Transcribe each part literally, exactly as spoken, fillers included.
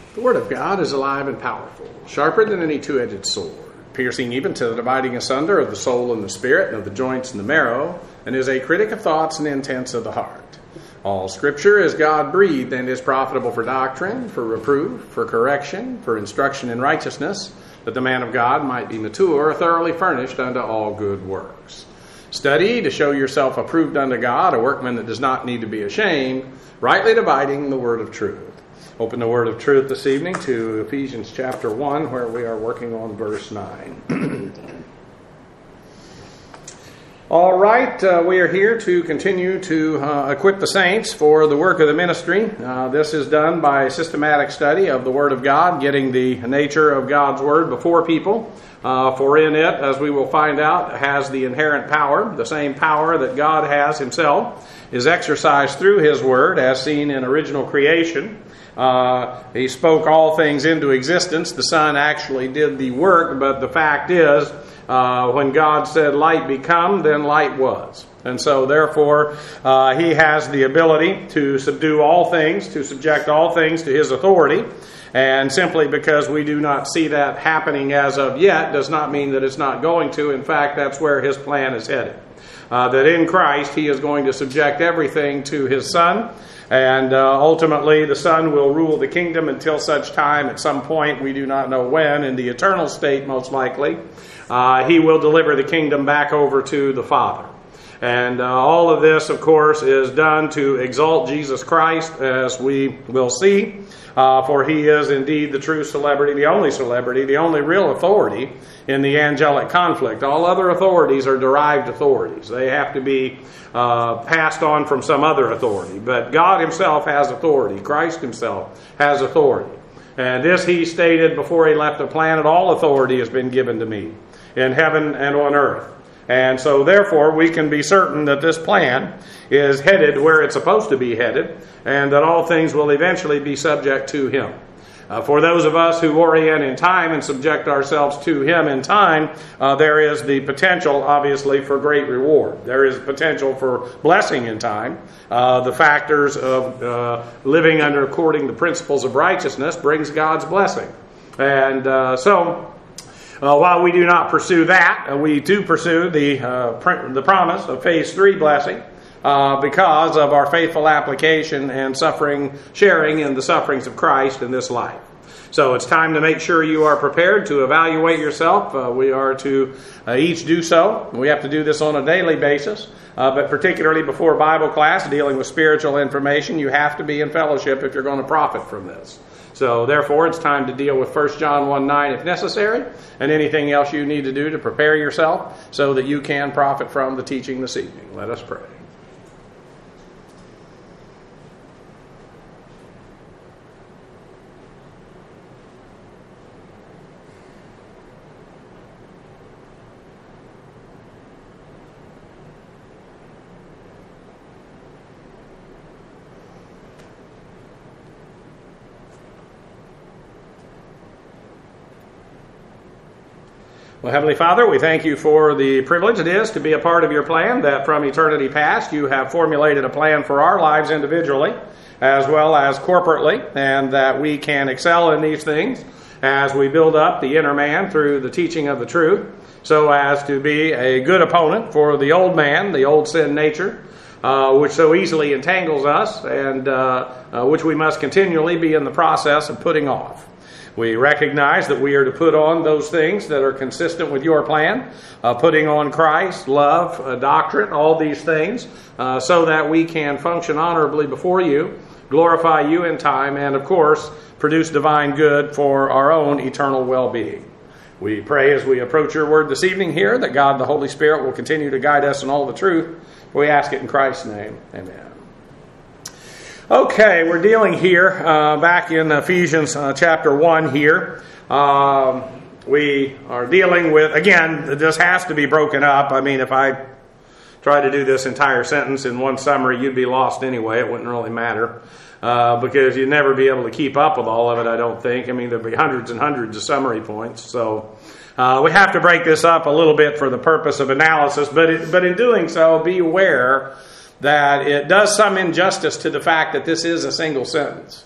The Word of God is alive and powerful, sharper than any two-edged sword, piercing even to the dividing asunder of the soul and the spirit, and of the joints and the marrow, and is a critic of thoughts and intents of the heart. All Scripture is God-breathed and is profitable for doctrine, for reproof, for correction, for instruction in righteousness, that the man of God might be mature, thoroughly furnished unto all good works. Study to show yourself approved unto God, a workman that does not need to be ashamed, rightly dividing the word of truth. Open the word of truth this evening to Ephesians chapter one, where we are working on verse nine. All right, uh, we are here to continue to uh, equip the saints for the work of the ministry. Uh, this is done by systematic study of the Word of God, getting the nature of God's Word before people. Uh, for in it, as we will find out, has the inherent power, the same power that God has Himself, is exercised through His Word, as seen in original creation. Uh, he spoke all things into existence. The Son actually did the work, but the fact is, uh, when God said, "Light become," then light was. And so, therefore, uh, He has the ability to subdue all things, to subject all things to His authority. And simply because we do not see that happening as of yet does not mean that it's not going to. In fact, that's where His plan is headed. Uh, that in Christ He is going to subject everything to His Son. And uh, ultimately, the Son will rule the kingdom until such time, at some point, we do not know when, in the eternal state most likely, uh, He will deliver the kingdom back over to the Father. And uh, all of this, of course, is done to exalt Jesus Christ, as we will see. Uh, for He is indeed the true celebrity, the only celebrity, the only real authority in the angelic conflict. All other authorities are derived authorities. They have to be uh, passed on from some other authority. But God Himself has authority. Christ Himself has authority. And this He stated before He left the planet: all authority has been given to me in heaven and on earth. And so, therefore, we can be certain that this plan is headed where it's supposed to be headed, and that all things will eventually be subject to Him. Uh, for those of us who orient in time and subject ourselves to Him in time, uh, there is the potential, obviously, for great reward. There is potential for blessing in time. Uh, the factors of uh, living under according to the principles of righteousness brings God's blessing. And uh, so... Uh, while we do not pursue that, uh, we do pursue the uh, pr- the promise of phase three blessing uh, because of our faithful application and suffering, sharing in the sufferings of Christ in this life. So it's time to make sure you are prepared to evaluate yourself. Uh, we are to uh, each do so. We have to do this on a daily basis, uh, but particularly before Bible class, dealing with spiritual information, you have to be in fellowship if you're going to profit from this. So, therefore, it's time to deal with First John one nine if necessary, and anything else you need to do to prepare yourself so that you can profit from the teaching this evening. Let us pray. Well, Heavenly Father, we thank You for the privilege it is to be a part of Your plan, that from eternity past You have formulated a plan for our lives individually as well as corporately, and that we can excel in these things as we build up the inner man through the teaching of the truth, so as to be a good opponent for the old man, the old sin nature, uh, which so easily entangles us and uh, uh, which we must continually be in the process of putting off. We recognize that we are to put on those things that are consistent with Your plan, uh, putting on Christ, love, uh, doctrine, all these things, uh, so that we can function honorably before You, glorify You in time, and, of course, produce divine good for our own eternal well-being. We pray as we approach Your word this evening here that God the Holy Spirit will continue to guide us in all the truth. We ask it in Christ's name. Amen. Okay, we're dealing here, uh, back in Ephesians uh, chapter one here. Um, we are dealing with, again, this has to be broken up. I mean, if I try to do this entire sentence in one summary, you'd be lost anyway. It wouldn't really matter uh, because you'd never be able to keep up with all of it, I don't think. I mean, there'd be hundreds and hundreds of summary points. So uh, we have to break this up a little bit for the purpose of analysis. But it, but in doing so, be aware that it does some injustice to the fact that this is a single sentence.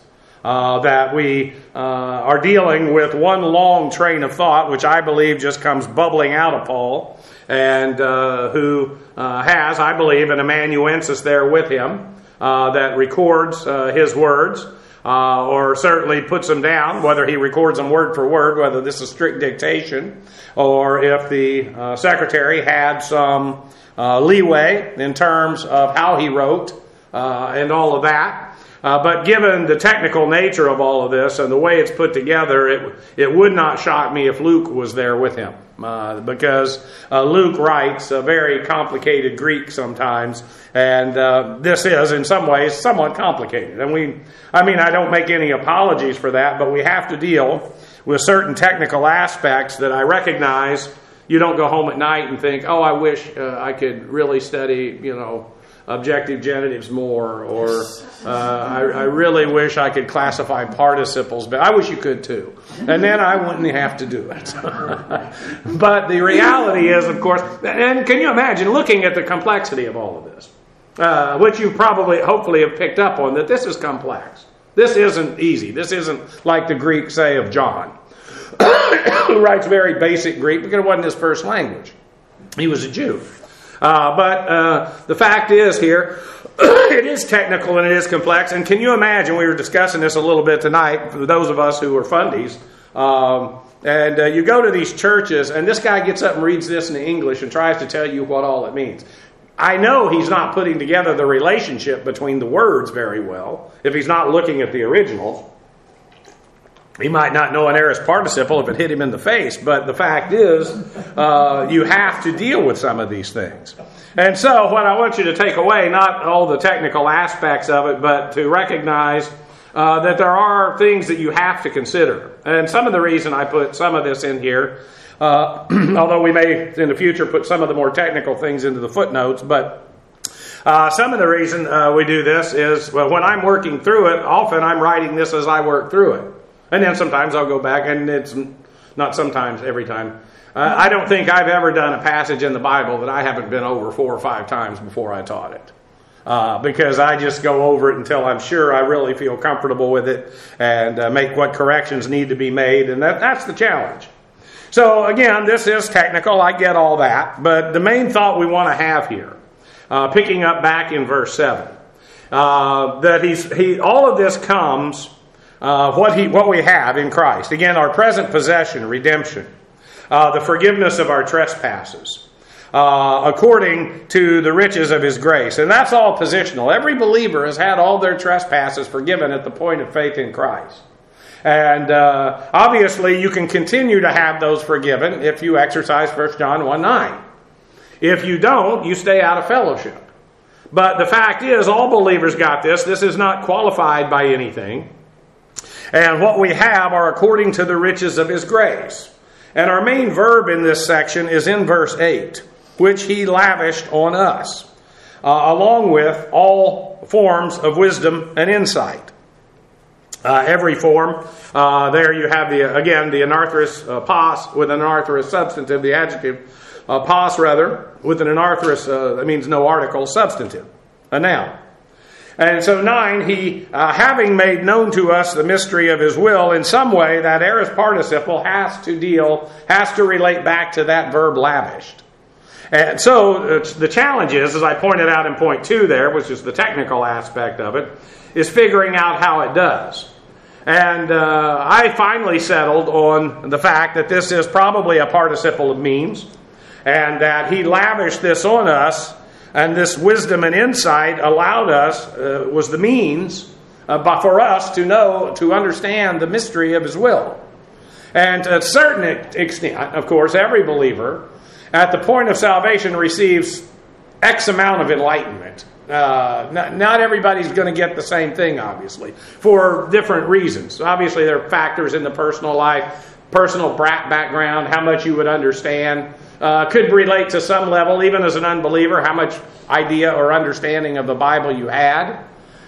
Uh, that we uh, are dealing with one long train of thought, which I believe just comes bubbling out of Paul, and uh, who uh, has, I believe, an amanuensis there with him uh, that records uh, his words, uh, or certainly puts them down, whether he records them word for word, whether this is strict dictation, or if the uh, secretary had some uh, leeway in terms of how he wrote uh, and all of that. Uh, but given the technical nature of all of this and the way it's put together, it it would not shock me if Luke was there with him. Uh, because uh, Luke writes a very complicated Greek sometimes, and uh, this is, in some ways, somewhat complicated. And we, I mean, I don't make any apologies for that, but we have to deal with certain technical aspects that I recognize. You don't go home at night and think, oh, I wish uh, I could really study, you know, objective genitives more, or uh, I, I really wish I could classify participles, but I wish you could too. And then I wouldn't have to do it. But the reality is, of course, and can you imagine looking at the complexity of all of this, uh, which you probably, hopefully have picked up on, that this is complex. This isn't easy. This isn't like the Greek, say, of John, who writes very basic Greek because it wasn't his first language. He was a Jew. Uh, but uh, the fact is here, it is technical and it is complex. And can you imagine, we were discussing this a little bit tonight, for those of us who are fundies, um, and uh, you go to these churches, and this guy gets up and reads this in English and tries to tell you what all it means. I know he's not putting together the relationship between the words very well, if he's not looking at the original. He might not know an aorist participle if it hit him in the face, but the fact is, uh, you have to deal with some of these things. And so what I want you to take away, not all the technical aspects of it, but to recognize uh, that there are things that you have to consider. And some of the reason I put some of this in here, uh, although we may in the future put some of the more technical things into the footnotes, but uh, some of the reason uh, we do this is, well, when I'm working through it, often I'm writing this as I work through it. And then sometimes I'll go back, and it's not sometimes, every time. Uh, I don't think I've ever done a passage in the Bible that I haven't been over four or five times before I taught it. Uh, because I just go over it until I'm sure I really feel comfortable with it, and uh, make what corrections need to be made. And that, that's the challenge. So again, this is technical. I get all that. But the main thought we want to have here, uh, picking up back in verse seven, uh, that he's he all of this comes... Uh, what he, what we have in Christ. Again, our present possession, redemption. Uh, the forgiveness of our trespasses. Uh, according to the riches of His grace. And that's all positional. Every believer has had all their trespasses forgiven at the point of faith in Christ. And uh, obviously you can continue to have those forgiven if you exercise First John one nine. If you don't, you stay out of fellowship. But the fact is, all believers got this. This is not qualified by anything. And what we have are according to the riches of His grace. And our main verb in this section is in verse eight, which He lavished on us, uh, along with all forms of wisdom and insight. Uh, every form. Uh, there you have, the again, the anarthrous uh, pos with an anarthrous substantive, the adjective uh, pos, rather, with an anarthrous, uh, that means no article, substantive, a noun. And so nine, he, uh, having made known to us the mystery of His will, in some way that aorist participle has to deal, has to relate back to that verb lavished. And so uh, the challenge is, as I pointed out in point two there, which is the technical aspect of it, is figuring out how it does. And uh, I finally settled on the fact that this is probably a participle of means, and that He lavished this on us. And this wisdom and insight allowed us, uh, was the means uh, for us to know, to understand the mystery of His will. And to a certain extent, of course, every believer at the point of salvation receives X amount of enlightenment. Uh, not, not everybody's going to get the same thing, obviously, for different reasons. Obviously, there are factors in the personal life, personal background, how much you would understand. Uh, could relate to some level, even as an unbeliever, how much idea or understanding of the Bible you had,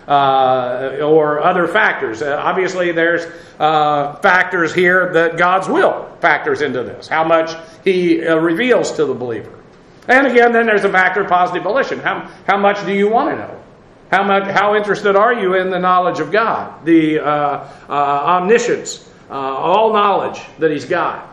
uh, or other factors. Uh, obviously, there's uh, factors here that God's will factors into this, how much He uh, reveals to the believer. And again, then there's a factor of positive volition. How, how much do you want to know? How much? How interested are you in the knowledge of God, the uh, uh, omniscience, uh, all knowledge that He's got?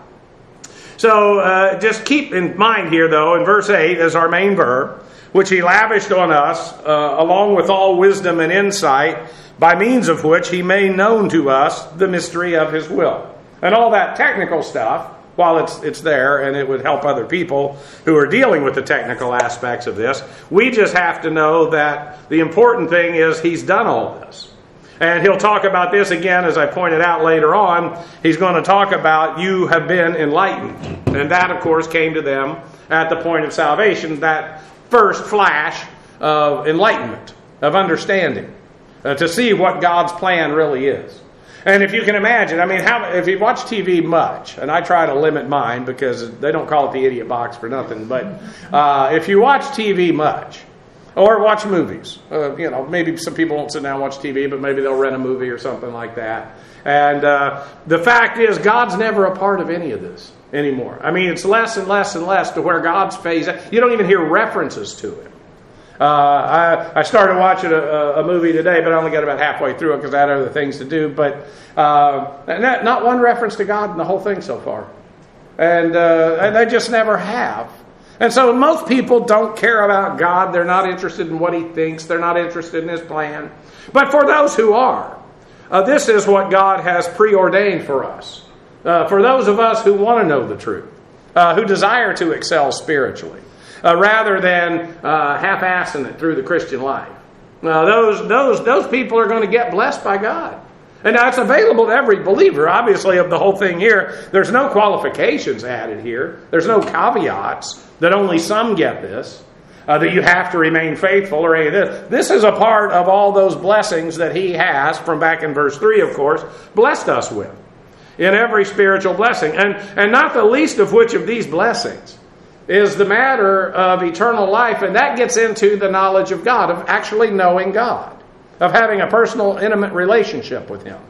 So uh, just keep in mind here, though, in verse eight as our main verb, which He lavished on us, uh, along with all wisdom and insight, by means of which He made known to us the mystery of His will. And all that technical stuff, while it's it's there and it would help other people who are dealing with the technical aspects of this, we just have to know that the important thing is He's done all this. And He'll talk about this again, as I pointed out later on. He's going to talk about you have been enlightened. And that, of course, came to them at the point of salvation, that first flash of enlightenment, of understanding, uh, to see what God's plan really is. And if you can imagine, I mean, how, if you watch T V much, and I try to limit mine because they don't call it the idiot box for nothing, but uh, if you watch T V much, or watch movies, uh, you know, maybe some people won't sit down and watch T V, but maybe they'll rent a movie or something like that. And uh, the fact is, God's never a part of any of this anymore. I mean, it's less and less and less to where God's phase, you don't even hear references to it. Uh, I, I started watching a, a movie today, but I only got about halfway through it because I had other things to do. But uh, not, not one reference to God in the whole thing so far. And, uh, and they just never have. And so most people don't care about God. They're not interested in what He thinks. They're not interested in His plan. But for those who are, uh, this is what God has preordained for us. Uh, for those of us who want to know the truth, uh, who desire to excel spiritually. Uh, rather than uh, half-assing it through the Christian life. Now, those those those people are going to get blessed by God. And now it's available to every believer, obviously, of the whole thing here. There's no qualifications added here. There's no caveats that only some get this, uh, that you have to remain faithful or any of this. This is a part of all those blessings that He has, from back in verse three, of course, blessed us with. In every spiritual blessing. And, and not the least of which of these blessings is the matter of eternal life, and that gets into the knowledge of God, of actually knowing God, of having a personal, intimate relationship with Him.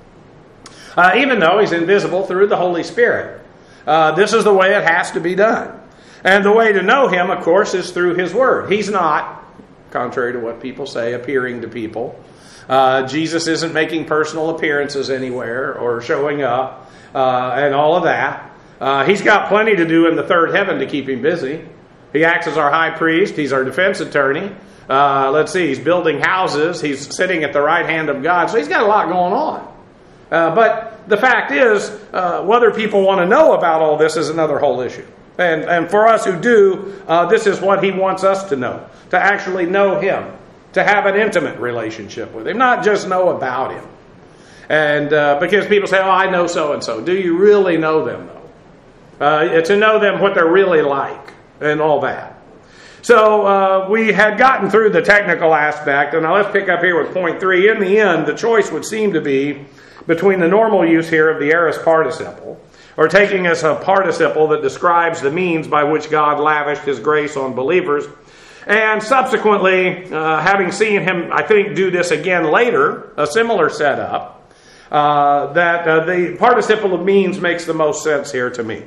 Uh, even though He's invisible through the Holy Spirit. Uh, this is the way it has to be done. And the way to know Him, of course, is through His Word. He's not, contrary to what people say, appearing to people. Uh, Jesus isn't making personal appearances anywhere or showing up uh, and all of that. Uh, he's got plenty to do in the third heaven to keep Him busy. He acts as our high priest. He's our defense attorney. Uh, let's see, He's building houses. He's sitting at the right hand of God. So He's got a lot going on. Uh, but the fact is, uh, whether people want to know about all this is another whole issue. And, and for us who do, uh, this is what He wants us to know. To actually know Him. To have an intimate relationship with Him. Not just know about Him. And uh, because people say, oh, I know so-and-so. Do you really know them, though? Uh, to know them, what they're really like, and all that. So uh, we had gotten through the technical aspect, and now let's pick up here with point three. In the end, the choice would seem to be between the normal use here of the aorist participle, or taking as a participle that describes the means by which God lavished His grace on believers, and subsequently, uh, having seen Him, I think, do this again later, a similar setup, uh, that uh, the participle of means makes the most sense here to me.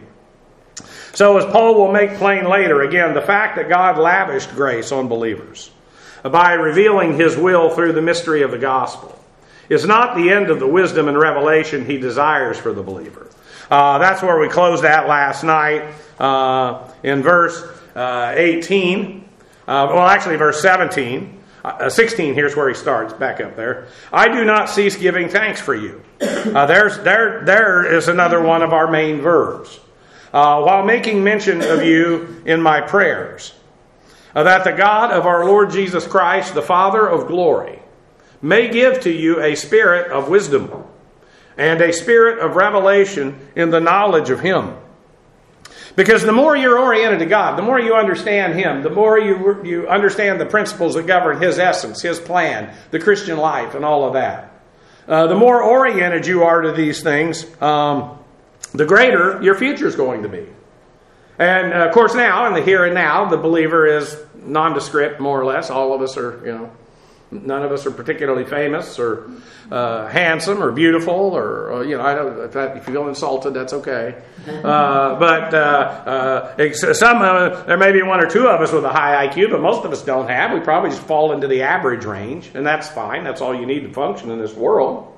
So as Paul will make plain later, again, the fact that God lavished grace on believers by revealing His will through the mystery of the gospel is not the end of the wisdom and revelation He desires for the believer. Uh, that's where we closed at last night uh, in verse uh, eighteen. Uh, well, actually, verse seventeen. Uh, sixteen, here's where he starts, back up there. I do not cease giving thanks for you. Uh, there's, there, there is another one of our main verbs. Uh, while making mention of you in my prayers, uh, that the God of our Lord Jesus Christ, the Father of glory, may give to you a spirit of wisdom and a spirit of revelation in the knowledge of Him. Because the more you're oriented to God, the more you understand Him, the more you, you understand the principles that govern His essence, His plan, the Christian life, and all of that. Uh, the more oriented you are to these things, um, the greater your future is going to be. And uh, of course now, in the here and now, the believer is nondescript, more or less. All of us are, you know, None of us are particularly famous or uh, handsome or beautiful, or, or you know, I don't, if, that, if you feel insulted, that's okay. Uh, but uh, uh, some, uh, there may be one or two of us with a high I Q, but most of us don't have. We probably just fall into the average range, and that's fine. That's all you need to function in this world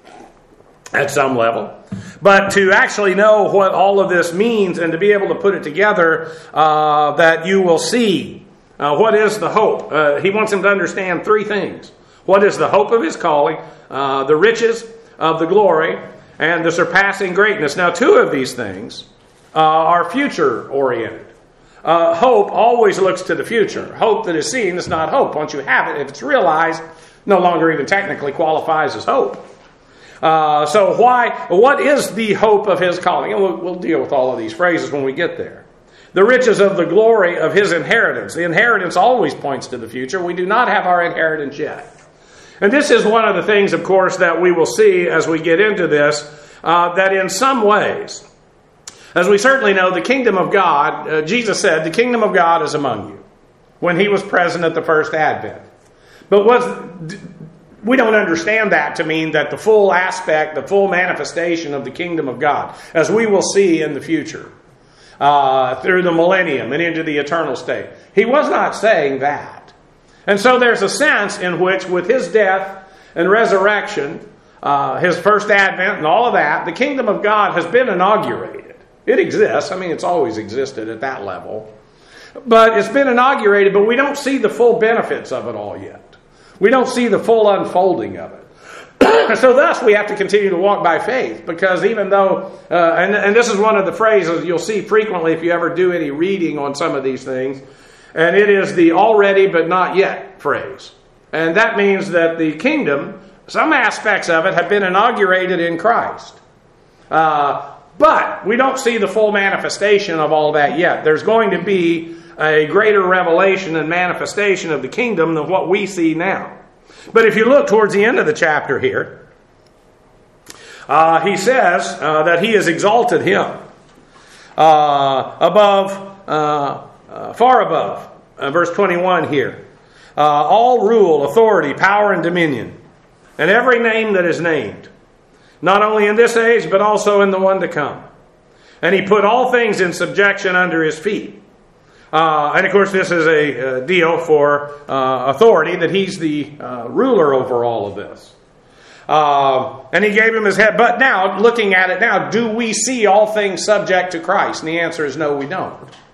at some level. But to actually know what all of this means and to be able to put it together, uh, that you will see. Uh, what is the hope? Uh, he wants him to understand three things. What is the hope of his calling, uh, the riches of the glory, and the surpassing greatness. Now, two of these things uh, are future-oriented. Uh, hope always looks to the future. Hope that is seen is not hope. Once you have it, if it's realized, no longer even technically qualifies as hope. Uh, so why? What is the hope of his calling? And we'll, we'll deal with all of these phrases when we get there. The riches of the glory of his inheritance. The inheritance always points to the future. We do not have our inheritance yet. And this is one of the things, of course, that we will see as we get into this, uh, that in some ways, as we certainly know, the kingdom of God, uh, Jesus said, the kingdom of God is among you, when he was present at the first advent. But was, we don't understand that to mean that the full aspect, the full manifestation of the kingdom of God, as we will see in the future, Uh, through the millennium and into the eternal state. He was not saying that. And so there's a sense in which with his death and resurrection, uh, his first advent and all of that, the kingdom of God has been inaugurated. It exists. I mean, it's always existed at that level. But it's been inaugurated, but we don't see the full benefits of it all yet. We don't see the full unfolding of it. So thus we have to continue to walk by faith, because even though, uh, and, and this is one of the phrases you'll see frequently if you ever do any reading on some of these things, and it is the already but not yet phrase. And that means that the kingdom, some aspects of it have been inaugurated in Christ. Uh, but we don't see the full manifestation of all that yet. There's going to be a greater revelation and manifestation of the kingdom than what we see now. But if you look towards the end of the chapter here, uh, he says uh, that he has exalted him uh, above, uh, uh, far above, uh, verse twenty-one here, uh, all rule, authority, power, and dominion, and every name that is named, not only in this age, but also in the one to come. And he put all things in subjection under his feet. Uh, and of course, this is a, a deal for uh, authority, that he's the uh, ruler over all of this. Uh, and he gave him his head. But now, looking at it now, do we see all things subject to Christ? And the answer is no, we don't.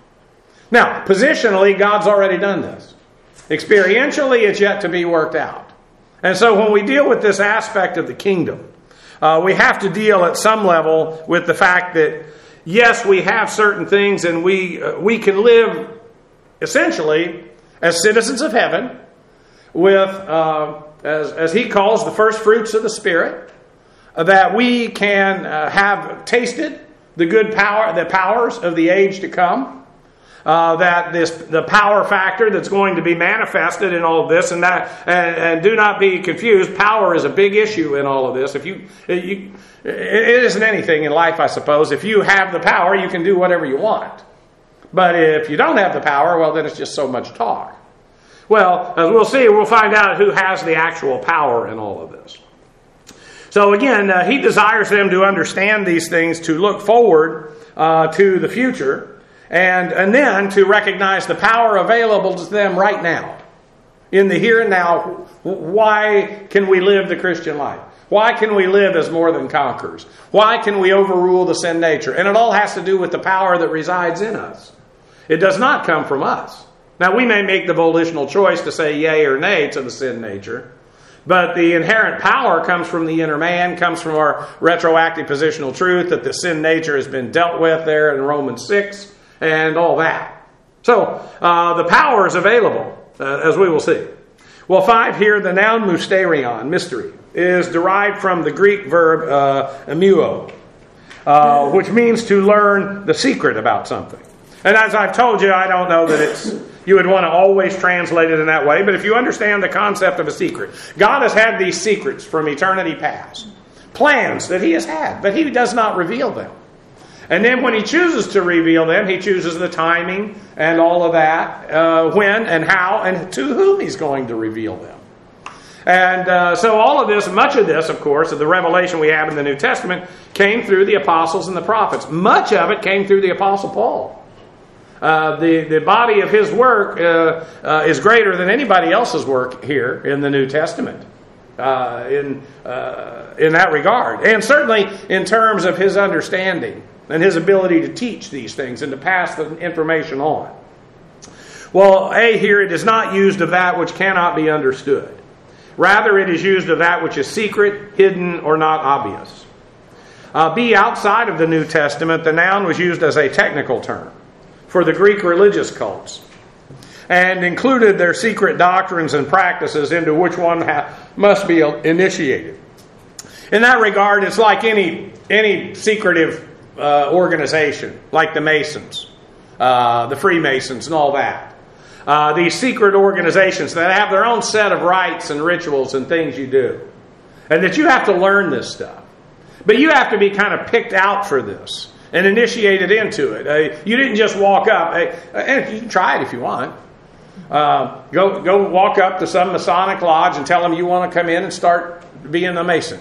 Now, positionally, God's already done this. Experientially, it's yet to be worked out. And so when we deal with this aspect of the kingdom, uh, we have to deal at some level with the fact that yes, we have certain things, and we uh, we can live essentially as citizens of heaven with, uh, as, as he calls, the first fruits of the Spirit, uh, that we can uh, have tasted the good power, the powers of the age to come, uh, that this the power factor that's going to be manifested in all of this, and that and, and do not be confused. Power is a big issue in all of this. If you you It isn't anything in life, I suppose. If you have the power, you can do whatever you want. But if you don't have the power, well, then it's just so much talk. Well, as we'll see, we'll find out who has the actual power in all of this. So again, uh, he desires them to understand these things, to look forward uh, to the future, and, and then to recognize the power available to them right now. In the here and now, why can we live the Christian life? Why can we live as more than conquerors? Why can we overrule the sin nature? And it all has to do with the power that resides in us. It does not come from us. Now, we may make the volitional choice to say yea or nay to the sin nature, but the inherent power comes from the inner man, comes from our retroactive positional truth that the sin nature has been dealt with there in Romans six, and all that. So, uh, the power is available, uh, as we will see. Well, five here, the noun mysterion, mystery, is derived from the Greek verb uh, emuo, uh, which means to learn the secret about something. And as I've told you, I don't know that it's you would want to always translate it in that way, but if you understand the concept of a secret, God has had these secrets from eternity past, plans that he has had, but he does not reveal them. And then when he chooses to reveal them, he chooses the timing and all of that, uh, when and how and to whom he's going to reveal them. And uh, so all of this, much of this, of course, of the revelation we have in the New Testament, came through the apostles and the prophets. Much of it came through the Apostle Paul. Uh, the, the body of his work uh, uh, is greater than anybody else's work here in the New Testament uh, in, uh, in that regard. And certainly in terms of his understanding and his ability to teach these things and to pass the information on. Well, A, here it is not used of that which cannot be understood. Rather, it is used of that which is secret, hidden, or not obvious. Uh, B, outside of the New Testament, the noun was used as a technical term for the Greek religious cults, and included their secret doctrines and practices into which one ha- must be initiated. In that regard, it's like any any secretive uh, organization, like the Masons, uh, the Freemasons, and all that. Uh, these secret organizations that have their own set of rites and rituals and things you do, and that you have to learn this stuff. But you have to be kind of picked out for this and initiated into it. Uh, you didn't just walk up, uh, and you can try it if you want. Uh, go go walk up to some Masonic lodge and tell them you want to come in and start being a Mason.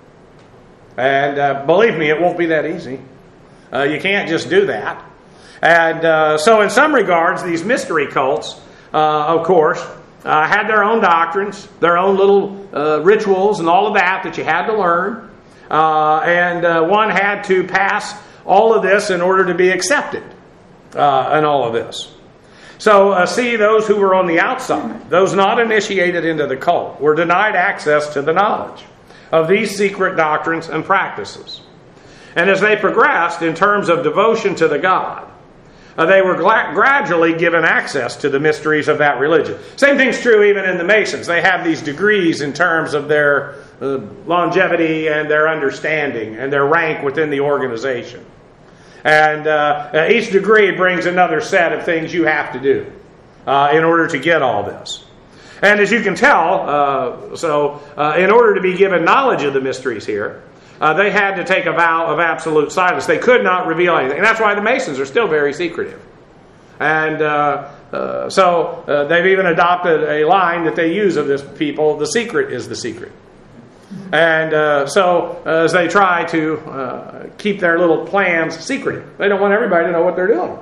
And uh, believe me, it won't be that easy. Uh, you can't just do that. And uh, so in some regards, these mystery cults, uh, of course, uh, had their own doctrines, their own little uh, rituals and all of that that you had to learn. Uh, and uh, one had to pass all of this in order to be accepted uh, in all of this. So uh, see, those who were on the outside, those not initiated into the cult, were denied access to the knowledge of these secret doctrines and practices. And as they progressed in terms of devotion to the God, uh, they were gra- gradually given access to the mysteries of that religion. Same thing's true even in the Masons. They have these degrees in terms of their uh, longevity and their understanding and their rank within the organization. And uh, each degree brings another set of things you have to do uh, in order to get all this. And as you can tell, uh, so uh, in order to be given knowledge of the mysteries here, uh, they had to take a vow of absolute silence. They could not reveal anything. And that's why the Masons are still very secretive. And uh, uh, so uh, they've even adopted a line that they use of this people: the secret is the secret. And uh, so, uh, as they try to uh, keep their little plans secretive, they don't want everybody to know what they're doing.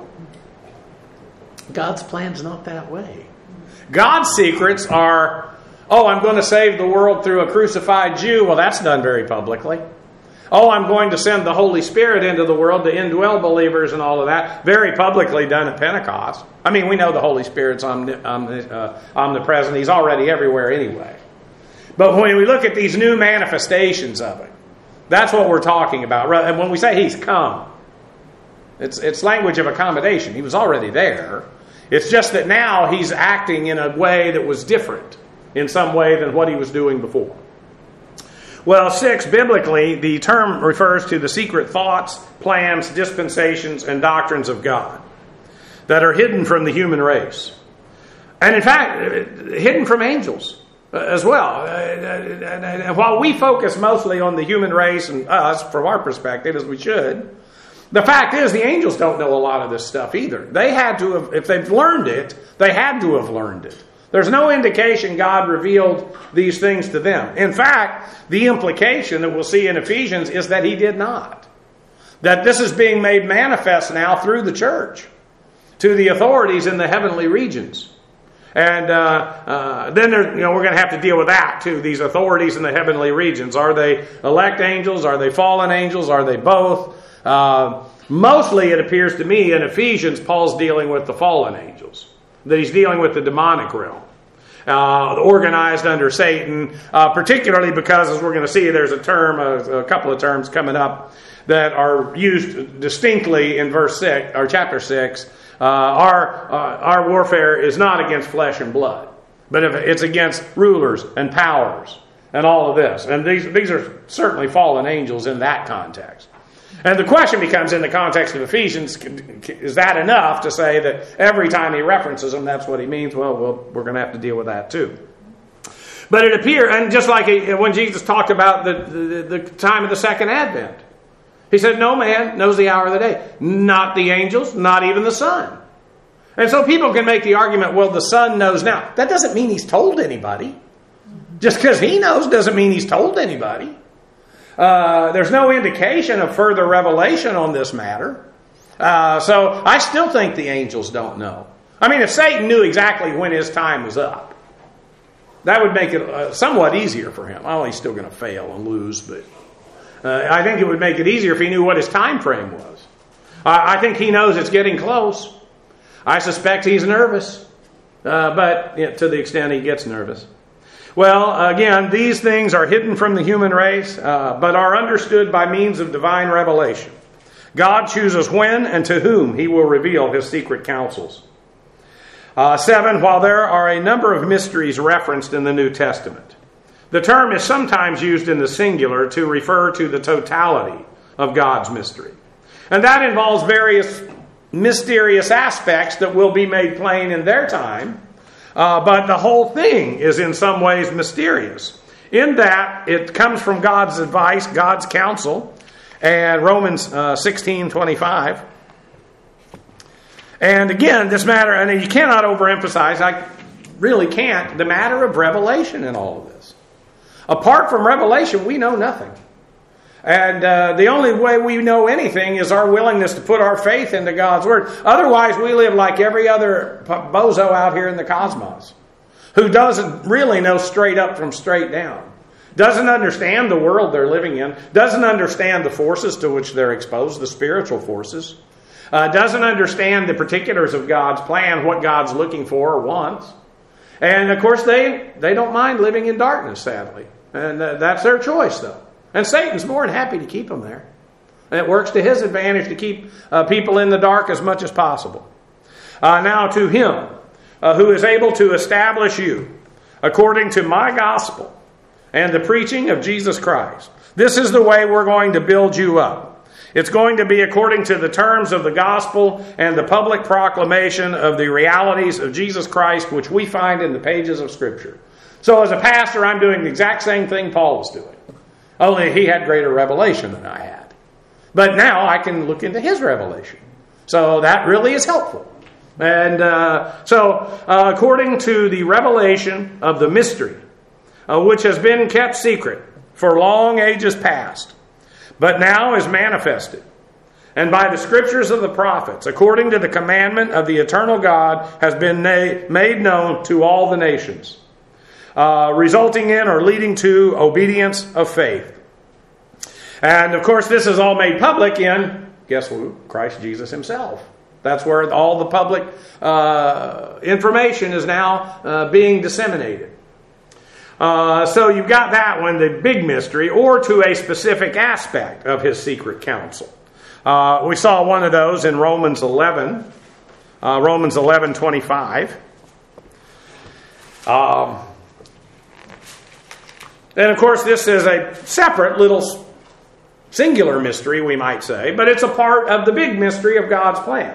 God's plan's not that way. God's secrets are, oh, I'm going to save the world through a crucified Jew. Well, that's done very publicly. Oh, I'm going to send the Holy Spirit into the world to indwell believers and all of that. Very publicly done at Pentecost. I mean, we know the Holy Spirit's omni- omni- uh, omnipresent. He's already everywhere anyway. But when we look at these new manifestations of it, that's what we're talking about. And when we say He's come, it's it's language of accommodation. He was already there. It's just that now He's acting in a way that was different in some way than what He was doing before. Well, six, biblically, the term refers to the secret thoughts, plans, dispensations, and doctrines of God that are hidden from the human race. And in fact, hidden from angels as well. And while we focus mostly on the human race and us, from our perspective, as we should, the fact is the angels don't know a lot of this stuff either. They had to have, if they've learned it, they had to have learned it. There's no indication God revealed these things to them. In fact, the implication that we'll see in Ephesians is that He did not. That this is being made manifest now through the church to the authorities in the heavenly regions. And uh, uh, then there, you know, we're going to have to deal with that too. These authorities in the heavenly regions. Are they elect angels? Are they fallen angels? Are they both? Uh, mostly it appears to me in Ephesians, Paul's dealing with the fallen angels. That he's dealing with the demonic realm. Uh, organized under Satan. Uh, particularly because, as we're going to see, there's a term, a, a couple of terms coming up that are used distinctly in verse six, or chapter six. Uh, our uh, our warfare is not against flesh and blood, but if it's against rulers and powers and all of this. And these these are certainly fallen angels in that context. And the question becomes, in the context of Ephesians, is that enough to say that every time he references them, that's what he means? Well, well we're going to have to deal with that too. But it appears, and just like when Jesus talked about the, the, the time of the second advent, He said, no man knows the hour of the day. Not the angels, not even the Son. And so people can make the argument, well, the Son knows now. That doesn't mean He's told anybody. Just because he knows doesn't mean he's told anybody. Uh, there's no indication of further revelation on this matter. Uh, so I still think the angels don't know. I mean, if Satan knew exactly when his time was up, that would make it uh, somewhat easier for him. Well, he's still going to fail and lose, but uh, I think it would make it easier if he knew what his time frame was. Uh, I think he knows it's getting close. I suspect he's nervous, uh, but you know, to the extent he gets nervous. Well, again, these things are hidden from the human race, uh, but are understood by means of divine revelation. God chooses when and to whom he will reveal his secret counsels. Uh, seven, while there are a number of mysteries referenced in the New Testament, the term is sometimes used in the singular to refer to the totality of God's mystery. And that involves various mysterious aspects that will be made plain in their time, uh, but the whole thing is in some ways mysterious, in that it comes from God's advice, God's counsel, and Romans uh, sixteen twenty-five. And again, this matter, and you cannot overemphasize, I really can't, the matter of revelation in all of this. Apart from revelation, we know nothing. And uh, the only way we know anything is our willingness to put our faith into God's Word. Otherwise, we live like every other bozo out here in the cosmos, who doesn't really know straight up from straight down, doesn't understand the world they're living in, doesn't understand the forces to which they're exposed, the spiritual forces, uh, doesn't understand the particulars of God's plan, what God's looking for or wants. And, of course, they, they don't mind living in darkness, sadly. And uh, that's their choice, though. And Satan's more than happy to keep them there. And it works to his advantage to keep uh, people in the dark as much as possible. Uh, now to him uh, who is able to establish you according to my gospel and the preaching of Jesus Christ. This is the way we're going to build you up. It's going to be according to the terms of the gospel and the public proclamation of the realities of Jesus Christ, which we find in the pages of Scripture. So as a pastor, I'm doing the exact same thing Paul was doing. Only he had greater revelation than I had. But now I can look into his revelation. So that really is helpful. And uh, so uh, according to the revelation of the mystery, uh, which has been kept secret for long ages past, but now is manifested, and by the scriptures of the prophets, according to the commandment of the eternal God, has been na- made known to all the nations, uh, resulting in or leading to obedience of faith. And of course, this is all made public in, guess who? Christ Jesus himself. That's where all the public uh, information is now uh, being disseminated. Uh, so you've got that one, the big mystery, or to a specific aspect of his secret counsel. Uh, we saw one of those in Romans eleven, uh, Romans eleven twenty-five. Um, and of course, this is a separate little singular mystery, we might say, but it's a part of the big mystery of God's plan.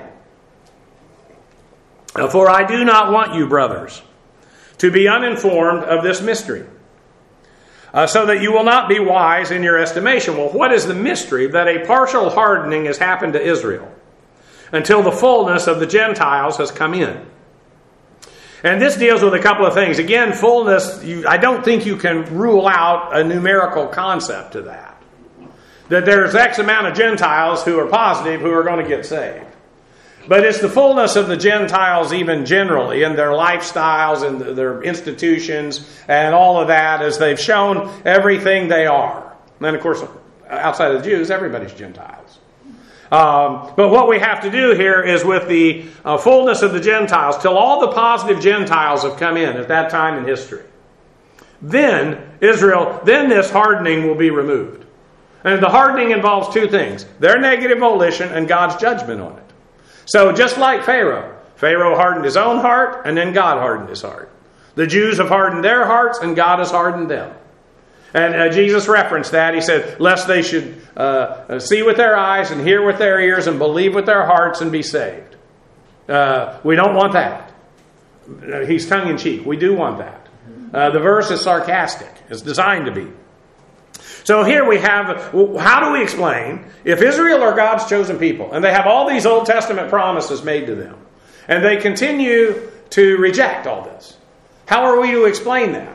For I do not want you, brothers, to be uninformed of this mystery, uh, so that you will not be wise in your estimation. Well, what is the mystery? That a partial hardening has happened to Israel until the fullness of the Gentiles has come in. And this deals with a couple of things. Again, fullness, you, I don't think you can rule out a numerical concept to that. That there's X amount of Gentiles who are positive who are going to get saved. But it's the fullness of the Gentiles even generally in their lifestyles and their institutions and all of that as they've shown everything they are. And of course, outside of the Jews, everybody's Gentiles. Um, but what we have to do here is with the uh, fullness of the Gentiles, till all the positive Gentiles have come in at that time in history. Then Israel, then this hardening will be removed. And the hardening involves two things. Their negative volition and God's judgment on it. So just like Pharaoh, Pharaoh hardened his own heart and then God hardened his heart. The Jews have hardened their hearts and God has hardened them. And uh, Jesus referenced that. He said, lest they should uh, see with their eyes and hear with their ears and believe with their hearts and be saved. Uh, we don't want that. He's tongue-in-cheek. We do want that. Uh, the verse is sarcastic. It's designed to be. So here we have, how do we explain, if Israel are God's chosen people, and they have all these Old Testament promises made to them, and they continue to reject all this, how are we to explain that?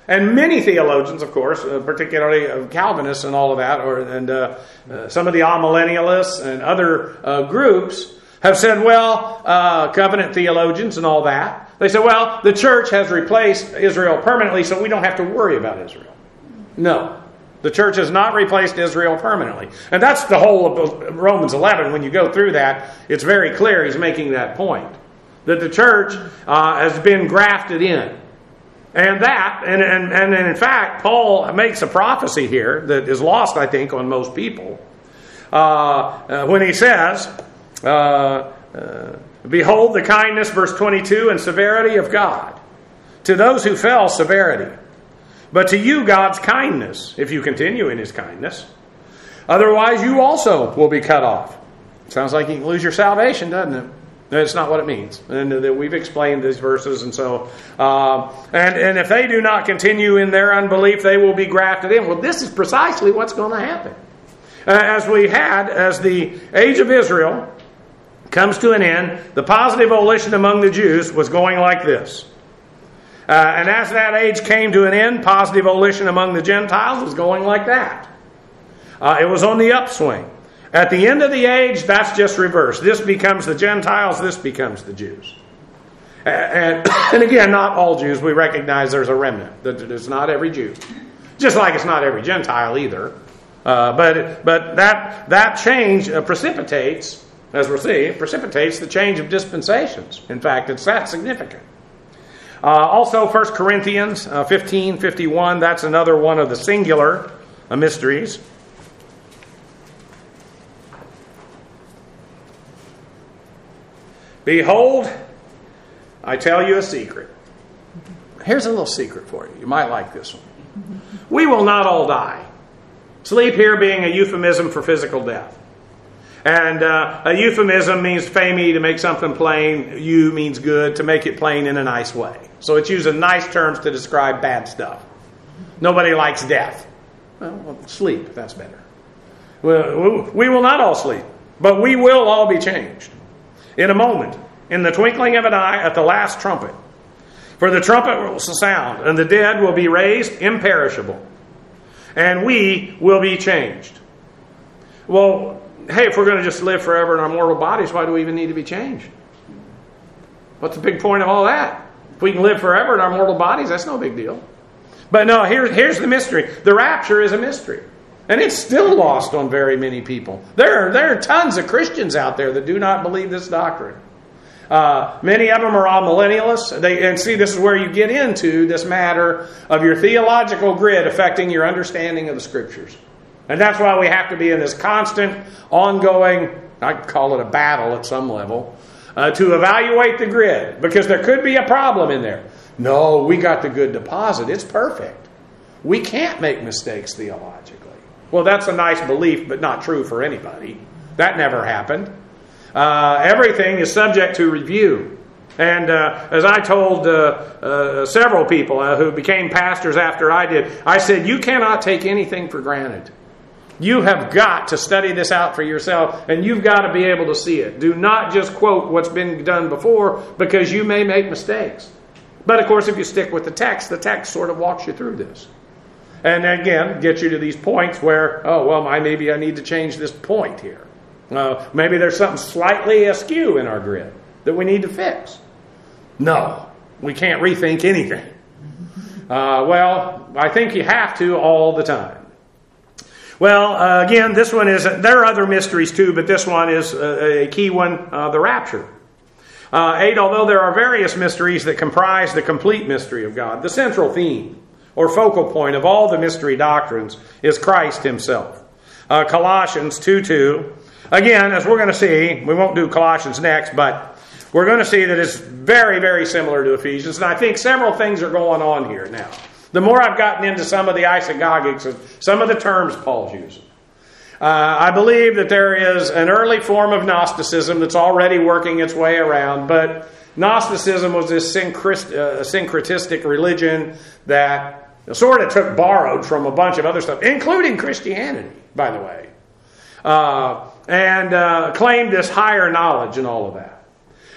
And many theologians, of course, uh, particularly uh, Calvinists and all of that, or and uh, uh, some of the amillennialists and other uh, groups have said, well, uh, covenant theologians and all that, they say, well, the church has replaced Israel permanently, so we don't have to worry about Israel. No. The church has not replaced Israel permanently. And that's the whole of Romans eleven. When you go through that, it's very clear he's making that point. That the church uh, has been grafted in. And that, and, and, and in fact, Paul makes a prophecy here that is lost, I think, on most people. Uh, uh, when he says, uh, uh, behold the kindness, verse twenty-two, and severity of God. To those who fell, severity. But to you, God's kindness, if you continue in His kindness. Otherwise, you also will be cut off. Sounds like you can lose your salvation, doesn't it? That's not what it means. And we've explained these verses. And so, uh, and, and if they do not continue in their unbelief, they will be grafted in. Well, this is precisely what's going to happen. Uh, as we had, as the age of Israel comes to an end, the positive volition among the Jews was going like this. Uh, and as that age came to an end, positive volition among the Gentiles was going like that. Uh, it was on the upswing. At the end of the age, that's just reversed. This becomes the Gentiles, this becomes the Jews. And, and again, not all Jews. We recognize there's a remnant. That it's not every Jew. Just like it's not every Gentile either. Uh, but but that that change uh, precipitates, as we'll see, precipitates the change of dispensations. In fact, it's that significant. Uh, also, First Corinthians uh, fifteen fifty-one, that's another one of the singular uh, mysteries. Behold, I tell you a secret. Here's a little secret for you. You might like this one. We will not all die. Sleep here being a euphemism for physical death. And uh, a euphemism means fame, to make something plain. You means good, to make it plain in a nice way. So it's using nice terms to describe bad stuff. Nobody likes death. Well, sleep, that's better. Well, we will not all sleep, but we will all be changed. In a moment, in the twinkling of an eye, at the last trumpet. For the trumpet will sound, and the dead will be raised imperishable. And we will be changed. Well, hey, if we're going to just live forever in our mortal bodies, why do we even need to be changed? What's the big point of all that? If we can live forever in our mortal bodies, that's no big deal. But no, here, here's the mystery. The rapture is a mystery. And it's still lost on very many people. There are, there are tons of Christians out there that do not believe this doctrine. Uh, many of them are amillennialists. They, and see, this is where you get into this matter of your theological grid affecting your understanding of the Scriptures. And that's why we have to be in this constant, ongoing, I'd call it a battle at some level, uh, to evaluate the grid. Because there could be a problem in there. No, we got the good deposit. It's perfect. We can't make mistakes theologically. Well, that's a nice belief, but not true for anybody. That never happened. Uh, everything is subject to review. And uh, as I told uh, uh, several people uh, who became pastors after I did, I said, you cannot take anything for granted. You have got to study this out for yourself, and you've got to be able to see it. Do not just quote what's been done before, because you may make mistakes. But of course, if you stick with the text, the text sort of walks you through this. And again, get you to these points where, oh, well, I, maybe I need to change this point here. Uh, maybe there's something slightly askew in our grid that we need to fix. No, we can't rethink anything. Uh, well, I think you have to all the time. Well, uh, again, this one is, there are other mysteries too, but this one is a, a key one, uh, the rapture. Uh, eight, although there are various mysteries that comprise the complete mystery of God, the central theme or focal point of all the mystery doctrines is Christ Himself. Uh, Colossians two two. Again, as we're going to see, we won't do Colossians next, but we're going to see that it's very, very similar to Ephesians. And I think several things are going on here now. The more I've gotten into some of the isagogics of some of the terms Paul's using, uh, I believe that there is an early form of Gnosticism that's already working its way around, but Gnosticism was this syncret- uh, syncretistic religion that sort of took borrowed from a bunch of other stuff, including Christianity, by the way, uh, and uh, claimed this higher knowledge and all of that.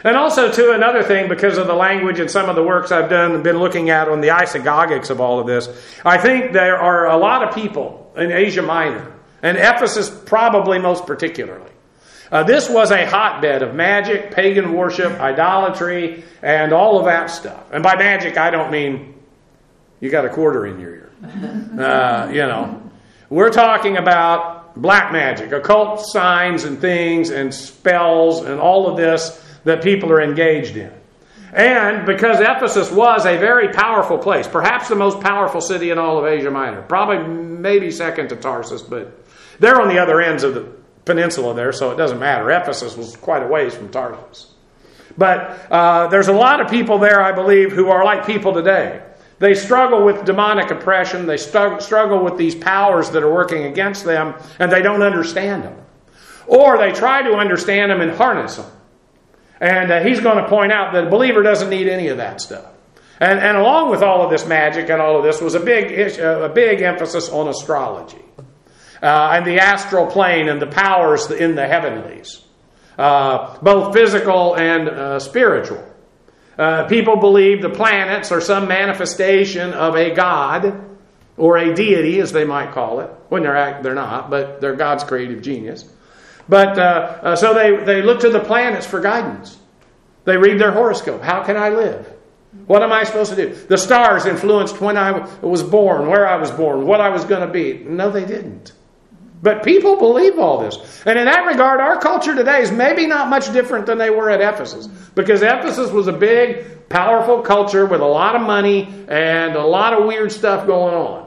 And also, too, another thing, because of the language and some of the works I've done and been looking at on the isagogics of all of this, I think there are a lot of people in Asia Minor, and Ephesus probably most particularly. Uh, this was a hotbed of magic, pagan worship, idolatry, and all of that stuff. And by magic, I don't mean you got a quarter in your ear. Uh, you know, we're talking about black magic, occult signs and things and spells and all of this that people are engaged in. And because Ephesus was a very powerful place, perhaps the most powerful city in all of Asia Minor, probably maybe second to Tarsus, but they're on the other ends of the peninsula there, so it doesn't matter. Ephesus was quite a ways from Tarsus. But uh, there's a lot of people there, I believe, who are like people today. They struggle with demonic oppression. They st- struggle with these powers that are working against them, and they don't understand them. Or they try to understand them and harness them. And uh, he's going to point out that a believer doesn't need any of that stuff. And, and along with all of this magic and all of this was a big, a big emphasis on astrology. Uh, and the astral plane and the powers in the heavenlies. Uh, both physical and uh, spiritual. Uh, people believe the planets are some manifestation of a god or a deity, as they might call it. When they're they're not, but they're God's creative genius. But uh, uh, so they, they look to the planets for guidance. They read their horoscope. How can I live? What am I supposed to do? The stars influenced when I was born, where I was born, what I was going to be. No, they didn't. But people believe all this. And in that regard, our culture today is maybe not much different than they were at Ephesus. Because Ephesus was a big, powerful culture with a lot of money and a lot of weird stuff going on.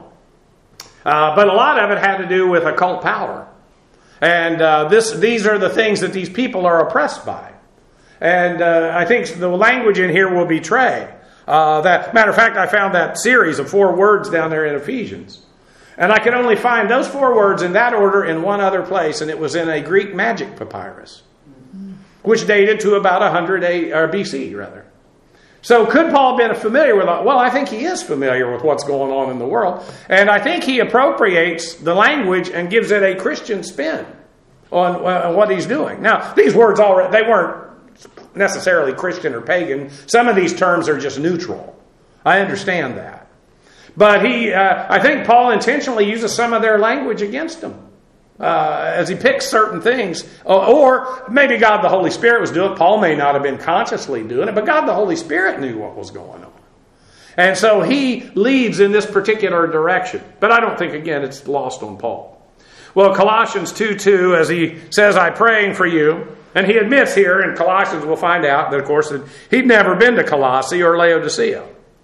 Uh, but a lot of it had to do with occult power. And uh, this, these are the things that these people are oppressed by. And uh, I think the language in here will betray. Uh, that matter of fact, I found that series of four words down there in Ephesians. And I could only find those four words in that order in one other place, and it was in a Greek magic papyrus, which dated to about one hundred A, or B C, rather. So could Paul have been familiar with it? Well, I think he is familiar with what's going on in the world. And I think he appropriates the language and gives it a Christian spin on, on what he's doing. Now, these words already, they weren't necessarily Christian or pagan. Some of these terms are just neutral. I understand that. But he, uh, I think Paul intentionally uses some of their language against them. Uh, as he picks certain things. Or maybe God the Holy Spirit was doing it. Paul may not have been consciously doing it, but God the Holy Spirit knew what was going on. And so he leads in this particular direction. But I don't think, again, it's lost on Paul. Well, Colossians two two, as he says, I'm praying for you. And he admits here in Colossians, we'll find out that, of course, that he'd never been to Colossae or Laodicea.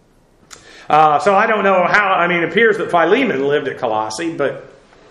Uh, so I don't know how, I mean, it appears that Philemon lived at Colossae, but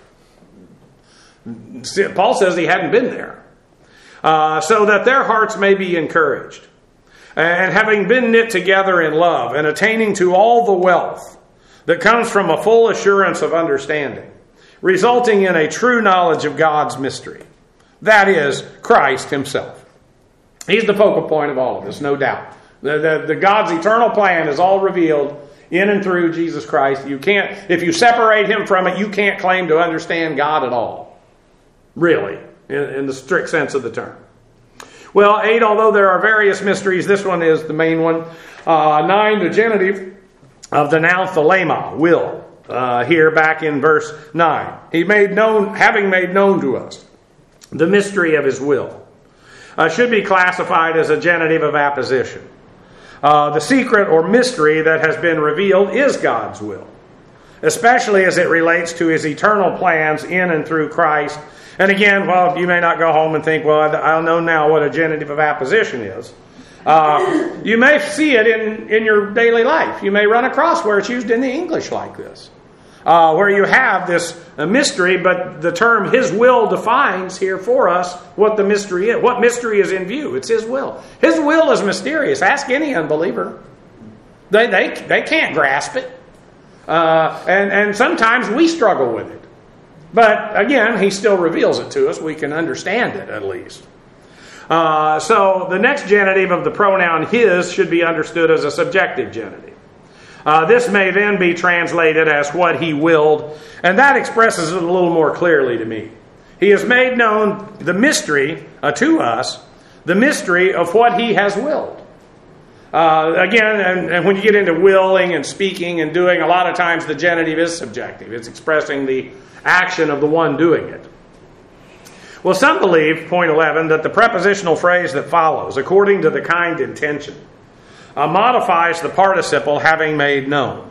Paul says he hadn't been there. Uh, so that their hearts may be encouraged. And having been knit together in love and attaining to all the wealth that comes from a full assurance of understanding, resulting in a true knowledge of God's mystery. That is, Christ himself. He's the focal point of all of this, no doubt. The, the, the God's eternal plan is all revealed in and through Jesus Christ. You can't, if you separate him from it, you can't claim to understand God at all. Really, in, in the strict sense of the term. Well, eight, although there are various mysteries, this one is the main one. Uh, nine, the genitive of the noun thelema, will. Uh, here back in verse nine. He made known, having made known to us the mystery of his will. Uh, should be classified as a genitive of apposition. Uh, the secret or mystery that has been revealed is God's will, especially as it relates to his eternal plans in and through Christ. And again, well, you may not go home and think, well, I'll know now what a genitive of apposition is. Uh, you may see it in, in your daily life. You may run across where it's used in the English like this. Uh, where you have this uh, mystery, but the term his will defines here for us what the mystery is. What mystery is in view? It's his will. His will is mysterious. Ask any unbeliever. They, they, they can't grasp it. Uh, and, and sometimes we struggle with it. But again, he still reveals it to us. We can understand it at least. Uh, so the next genitive of the pronoun his should be understood as a subjective genitive. Uh, this may then be translated as what he willed, and that expresses it a little more clearly to me. He has made known the mystery uh, to us the mystery of what he has willed. Uh, again, and, and when you get into willing and speaking and doing, a lot of times the genitive is subjective. It's expressing the action of the one doing it. Well, some believe, point eleven, that the prepositional phrase that follows, according to the kind intention, uh, modifies the participle having made known.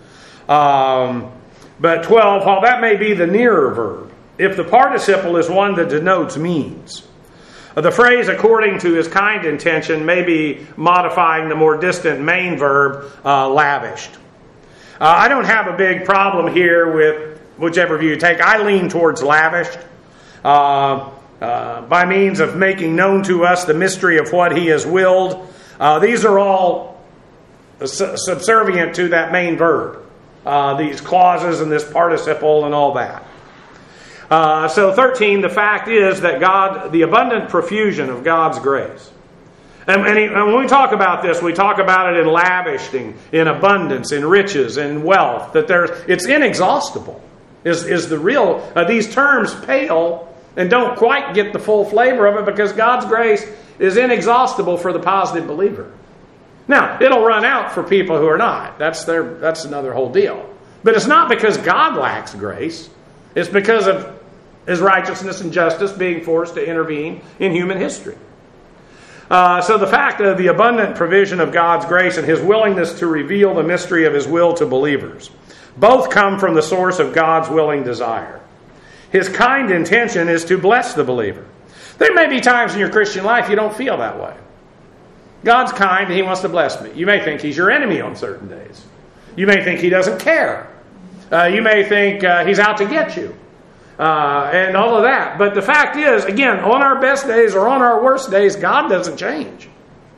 Um, but twelve, while that may be the nearer verb, if the participle is one that denotes means, the phrase according to his kind intention may be modifying the more distant main verb, uh, lavished. Uh, I don't have a big problem here with whichever view you take. I lean towards lavished. Uh, uh, by means of making known to us the mystery of what he has willed. Uh, these are all su- subservient to that main verb. Uh, these clauses and this participle and all that. Uh, so thirteen, the fact is that God, the abundant profusion of God's grace. And, and, he, and when we talk about this, we talk about it in lavishing, in abundance, in riches, in wealth. That there's, it's inexhaustible. Is is the real? Uh, these terms pale and don't quite get the full flavor of it because God's grace is inexhaustible for the positive believer. Now, it'll run out for people who are not. That's their. That's another whole deal. But it's not because God lacks grace. It's because of his righteousness and justice being forced to intervene in human history. Uh, so the fact of the abundant provision of God's grace and his willingness to reveal the mystery of his will to believers both come from the source of God's willing desire. His kind intention is to bless the believer. There may be times in your Christian life you don't feel that way. God's kind and he wants to bless me. You may think he's your enemy on certain days. You may think he doesn't care. Uh, you may think uh, he's out to get you. Uh, and all of that. But the fact is, again, on our best days or on our worst days, God doesn't change.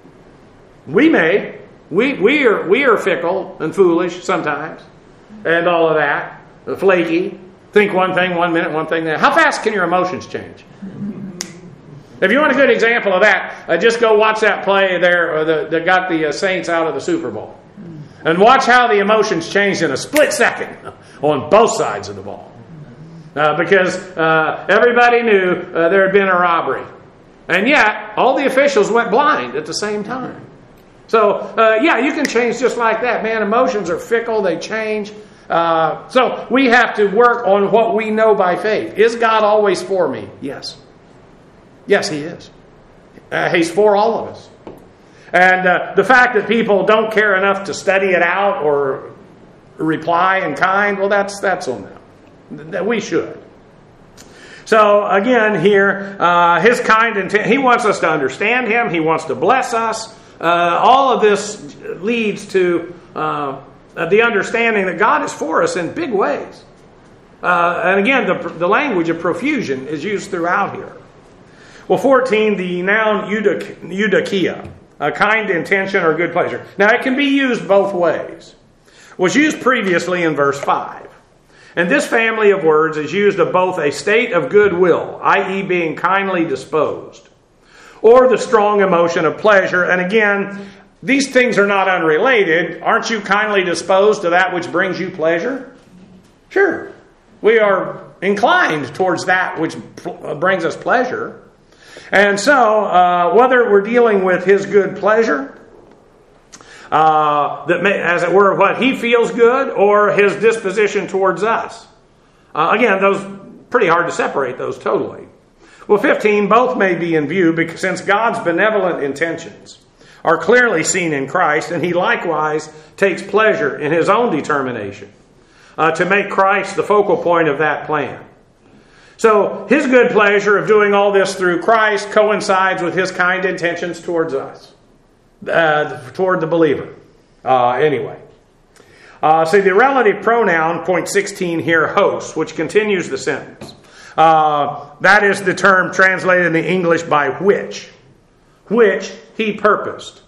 We may. We, we, are, we are fickle and foolish sometimes. And all of that. Flaky. Think one thing one minute, one thing that. How fast can your emotions change? If you want a good example of that, uh, just go watch that play there uh, the, that got the uh, Saints out of the Super Bowl. And watch how the emotions changed in a split second on both sides of the ball. Uh, because uh, everybody knew uh, there had been a robbery. And yet, all the officials went blind at the same time. So, uh, yeah, you can change just like that. Man, emotions are fickle. They change. Uh, so, we have to work on what we know by faith. Is God always for me? Yes. Yes, he is. Uh, he's for all of us. And uh, the fact that people don't care enough to study it out or reply in kind, well, that's that's on them. That we should. So again, here, uh, his kind intent. He wants us to understand him. He wants to bless us. Uh, all of this leads to uh, the understanding that God is for us in big ways. Uh, and again, the the language of profusion is used throughout here. Well, fourteen, the noun eudokia. A kind intention or good pleasure. Now, it can be used both ways. It was used previously in verse five. And this family of words is used of both a state of goodwill, that is being kindly disposed, or the strong emotion of pleasure. And again, these things are not unrelated. Aren't you kindly disposed to that which brings you pleasure? Sure. We are inclined towards that which brings us pleasure. And so, uh, whether we're dealing with his good pleasure, uh, that may, as it were, what he feels good, or his disposition towards us. Uh, again, those pretty hard to separate those totally. Well, fifteen, both may be in view, because since God's benevolent intentions are clearly seen in Christ, and he likewise takes pleasure in his own determination uh, to make Christ the focal point of that plan. So, his good pleasure of doing all this through Christ coincides with his kind intentions towards us, uh, toward the believer. Uh, anyway. Uh, see, the relative pronoun, point sixteen here, host, which continues the sentence. Uh, that is the term translated in the English by which. Which he purposed.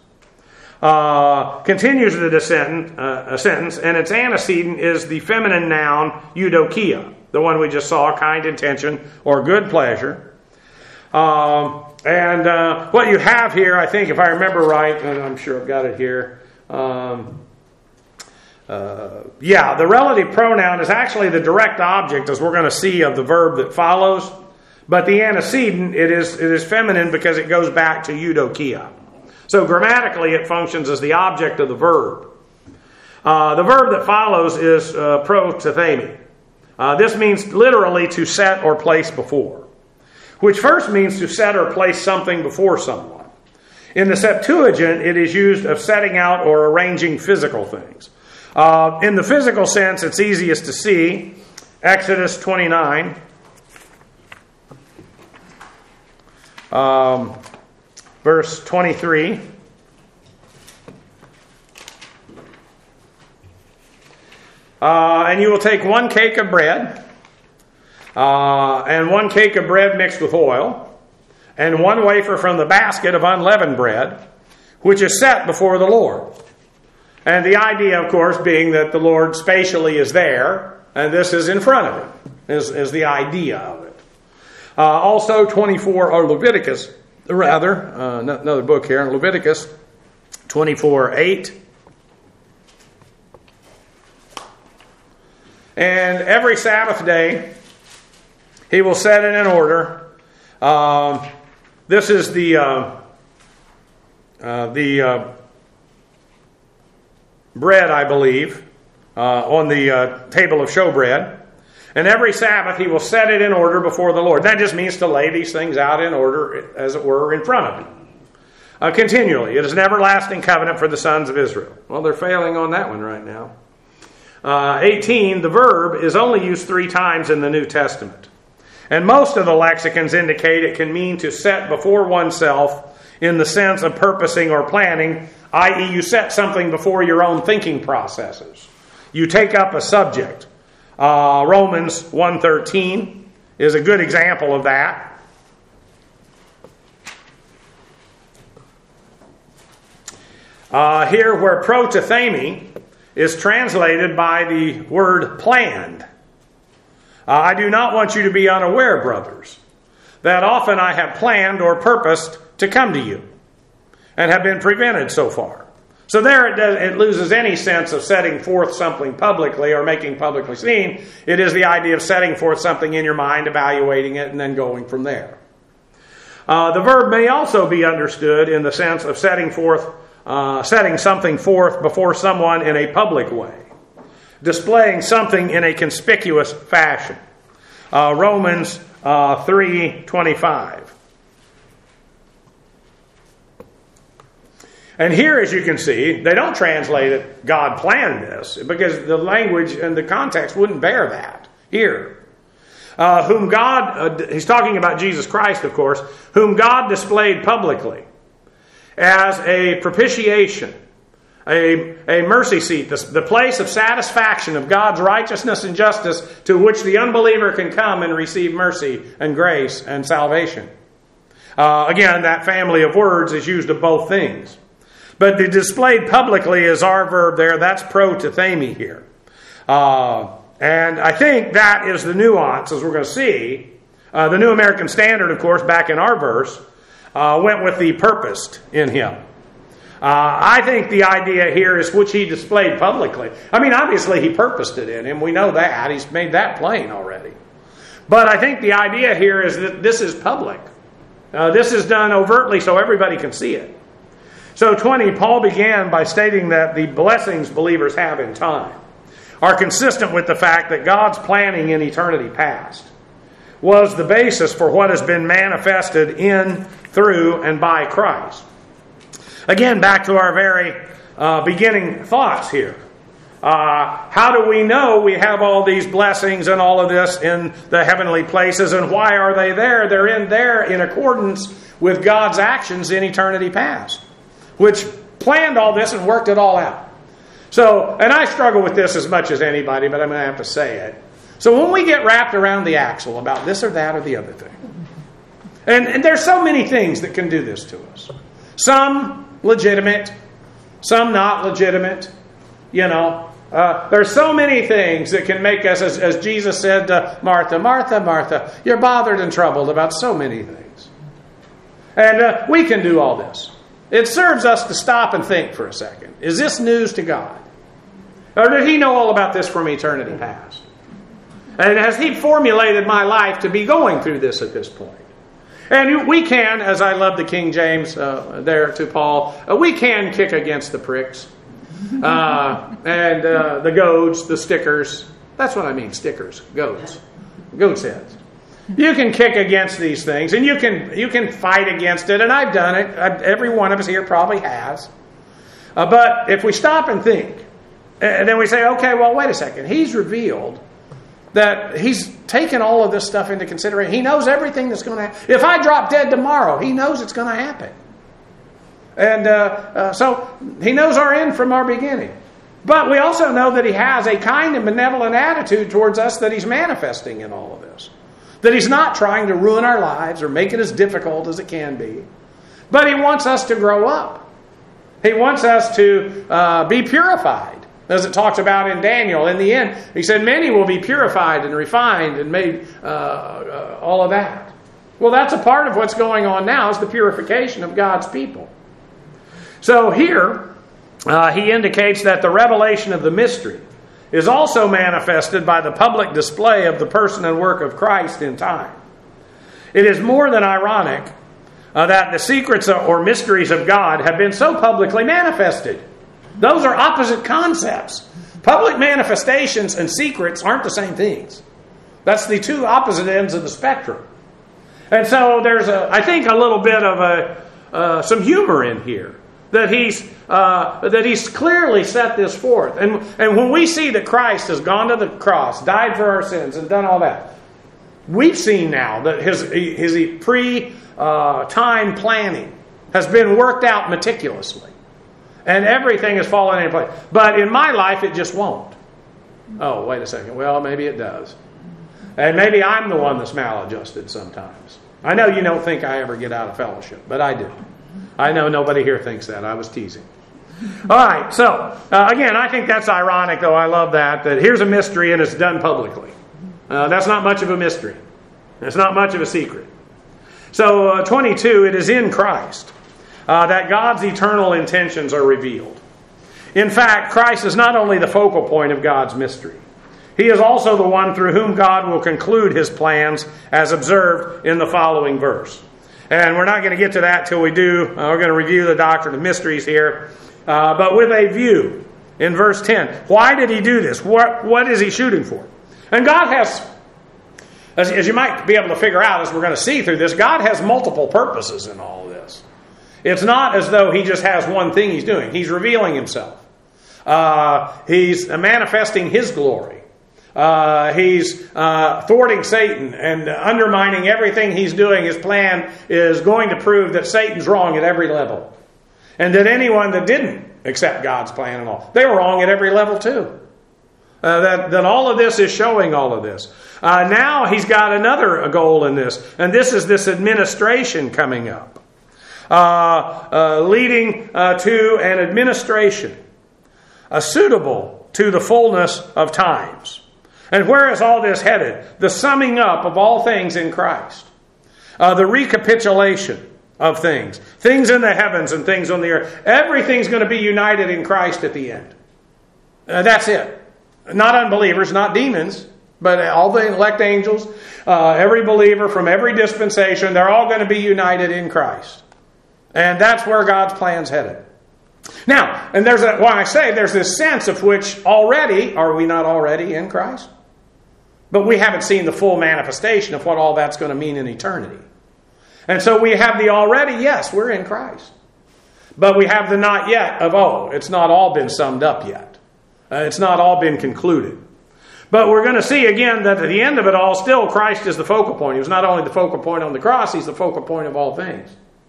Uh, continues the sentence, uh, a sentence, and its antecedent is the feminine noun eudokia. The one we just saw, kind intention or good pleasure. Um, and uh, what you have here, I think, if I remember right, and I'm sure I've got it here. Um, uh, yeah, the relative pronoun is actually the direct object, as we're going to see, of the verb that follows. But the antecedent, it is, it is feminine because it goes back to eudokia. So grammatically, it functions as the object of the verb. Uh, the verb that follows is uh, protethemi. Uh, this means literally to set or place before, which first means to set or place something before someone. In the Septuagint, it is used of setting out or arranging physical things. Uh, in the physical sense, it's easiest to see. Exodus twenty-nine, um, verse twenty-three. Uh, and you will take one cake of bread, uh, and one cake of bread mixed with oil, and one wafer from the basket of unleavened bread, which is set before the Lord. And the idea, of course, being that the Lord spatially is there, and this is in front of him, is, is the idea of it. Uh, also, twenty-four, or Leviticus, rather, uh, another book here, Leviticus twenty-four eight. And every Sabbath day, he will set it in order. Um, this is the uh, uh, the uh, bread, I believe, uh, on the uh, table of showbread. And every Sabbath, he will set it in order before the Lord. That just means to lay these things out in order, as it were, in front of him. Uh, continually. It is an everlasting covenant for the sons of Israel. Well, they're failing on that one right now. Uh, eighteen, the verb is only used three times in the New Testament. And most of the lexicons indicate it can mean to set before oneself in the sense of purposing or planning, that is you set something before your own thinking processes. You take up a subject. Uh, Romans one thirteen is a good example of that. Uh, here where protethemi is translated by the word planned. Uh, I do not want you to be unaware, brothers, that often I have planned or purposed to come to you, and have been prevented so far. So there it, does, it loses any sense of setting forth something publicly or making publicly seen. It is the idea of setting forth something in your mind, evaluating it, and then going from there. Uh, the verb may also be understood in the sense of setting forth Uh, setting something forth before someone in a public way, displaying something in a conspicuous fashion. Uh, Romans uh, three twenty-five. And here, as you can see, they don't translate it, God planned this, because the language and the context wouldn't bear that. Here, uh, whom God, uh, he's talking about Jesus Christ, of course, whom God displayed publicly as a propitiation, a, a mercy seat, the, the place of satisfaction of God's righteousness and justice to which the unbeliever can come and receive mercy and grace and salvation. Uh, again, that family of words is used of both things. But the displayed publicly is our verb there. That's protethemi here. Uh, and I think that is the nuance, as we're going to see. Uh, the New American Standard, of course, back in our verse, Uh, went with the purposed in him. Uh, I think the idea here is which he displayed publicly. I mean, obviously he purposed it in him. We know that. He's made that plain already. But I think the idea here is that this is public. Uh, this is done overtly so everybody can see it. So twenty, Paul began by stating that the blessings believers have in time are consistent with the fact that God's planning in eternity past was the basis for what has been manifested in, through, and by Christ. Again, back to our very uh, beginning thoughts here. Uh, how do we know we have all these blessings and all of this in the heavenly places, and why are they there? They're in there in accordance with God's actions in eternity past, which planned all this and worked it all out. So, and I struggle with this as much as anybody, but I'm going to have to say it. So when we get wrapped around the axle about this or that or the other thing, and, and there's so many things that can do this to us. Some legitimate, some not legitimate. You know, uh, there's so many things that can make us, as, as Jesus said to Martha, Martha, Martha, you're bothered and troubled about so many things. And uh, we can do all this. It serves us to stop and think for a second. Is this news to God? Or did he know all about this from eternity past? And has He formulated my life to be going through this at this point? And we can, as I love the King James uh, there to Paul, uh, we can kick against the pricks. Uh, and uh, the goads, the stickers. That's what I mean, stickers, goads. Goat's heads. You can kick against these things, and you can you can fight against it, and I've done it. I've, every one of us here probably has. Uh, but if we stop and think, and then we say, okay, well, wait a second. He's revealed that He's taken all of this stuff into consideration. He knows everything that's going to happen. If I drop dead tomorrow, He knows it's going to happen. And uh, uh, so He knows our end from our beginning. But we also know that He has a kind and benevolent attitude towards us that He's manifesting in all of this. That He's not trying to ruin our lives or make it as difficult as it can be. But He wants us to grow up. He wants us to uh, be purified. As it talks about in Daniel, in the end, He said, many will be purified and refined and made uh, uh, all of that. Well, that's a part of what's going on now, is the purification of God's people. So here, uh, he indicates that the revelation of the mystery is also manifested by the public display of the person and work of Christ in time. It is more than ironic uh, that the secrets or mysteries of God have been so publicly manifested. Those are opposite concepts. Public manifestations and secrets aren't the same things. That's the two opposite ends of the spectrum. And so there's, a, I think, a little bit of a uh, some humor in here. That he's uh, that he's clearly set this forth. And, and when we see that Christ has gone to the cross, died for our sins, and done all that, we've seen now that his, his pre-time uh, planning has been worked out meticulously. And everything has fallen into place. But in my life, it just won't. Oh, wait a second. Well, maybe it does. And maybe I'm the one that's maladjusted sometimes. I know you don't think I ever get out of fellowship, but I do. I know nobody here thinks that. I was teasing. All right, so, uh, again, I think that's ironic, though. I love that, that here's a mystery and it's done publicly. Uh, that's not much of a mystery. It's not much of a secret. So, uh, twenty-two, it is in Christ uh, that God's eternal intentions are revealed. In fact, Christ is not only the focal point of God's mystery. He is also the one through whom God will conclude His plans, as observed in the following verse. And we're not going to get to that till we do. Uh, we're going to review the doctrine of mysteries here. Uh, but with a view, in verse ten. Why did He do this? What, what is He shooting for? And God has, as, as you might be able to figure out, as we're going to see through this, God has multiple purposes in all of this. It's not as though He just has one thing He's doing. He's revealing Himself. Uh, he's manifesting His glory. Uh, he's uh, thwarting Satan and undermining everything he's doing. His plan is going to prove that Satan's wrong at every level. And that anyone that didn't accept God's plan at all, they were wrong at every level too. Uh, that, that all of this is showing all of this. Uh, now He's got another goal in this. And this is this administration coming up. Uh, uh, leading uh, to an administration uh, suitable to the fullness of times. And where is all this headed? The summing up of all things in Christ. Uh, the recapitulation of things. Things in the heavens and things on the earth. Everything's going to be united in Christ at the end. Uh, that's it. Not unbelievers, not demons, but all the elect angels, uh, every believer from every dispensation, they're all going to be united in Christ. And that's where God's plan's headed. Now, and there's a, when I say there's this sense of which already, are we not already in Christ? But we haven't seen the full manifestation of what all that's going to mean in eternity. And so we have the already, yes, we're in Christ. But we have the not yet of, oh, it's not all been summed up yet. Uh, it's not all been concluded. But we're going to see again that at the end of it all, still Christ is the focal point. He was not only the focal point on the cross, He's the focal point of all things.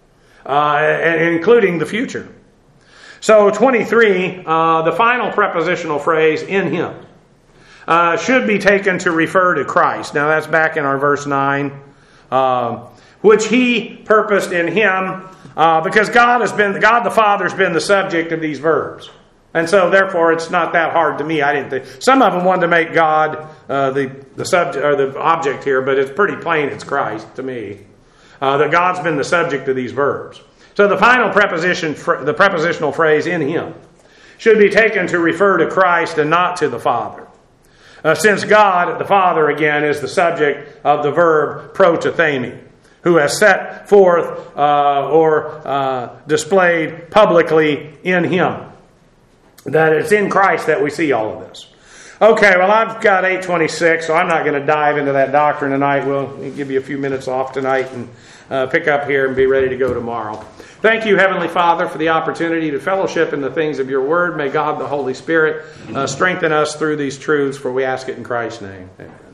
Uh, including the future. So twenty-three, uh, the final prepositional phrase, in Him, uh, should be taken to refer to Christ. Now that's back in our verse nine. Uh, which He purposed in Him, uh, because God has been, God the Father has been the subject of these verbs. And so therefore it's not that hard to me. I didn't think, some of them wanted to make God uh, the, the subject or the object here, but it's pretty plain it's Christ to me. Uh, that God's been the subject of these verbs. So the final preposition, the prepositional phrase, in Him, should be taken to refer to Christ and not to the Father. Uh, since God, the Father, again, is the subject of the verb protethemi, who has set forth uh, or uh, displayed publicly in Him. That it's in Christ that we see all of this. Okay, well, I've got eight twenty-six, so I'm not going to dive into that doctrine tonight. We'll give you a few minutes off tonight and uh, pick up here and be ready to go tomorrow. Thank you, Heavenly Father, for the opportunity to fellowship in the things of your word. May God, the Holy Spirit, uh, strengthen us through these truths, for we ask it in Christ's name. Amen.